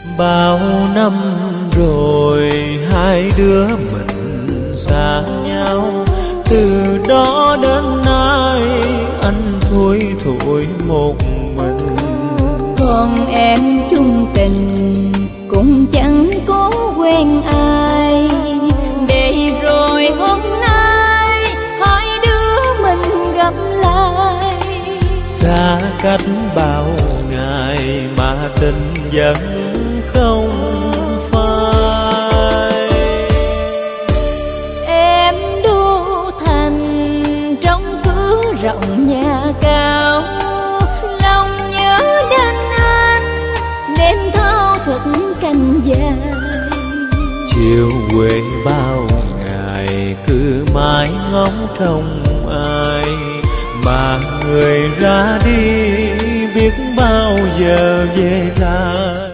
Bao năm rồi hai đứa mình xa nhau, từ đó đến nay anh thui thủi một mình. Còn em chung tình cũng chẳng có quen ai, để rồi hôm nay hai đứa mình gặp lại. Xa cách bao ngày mà tình vẫn không phai. Em đô thành trong cửa rộng nhà cao, lòng nhớ đến anh nên thao thức canh dài. Chiều quê bao ngày cứ mãi ngóng trông ai, mà người ra đi biết bao giờ về lại.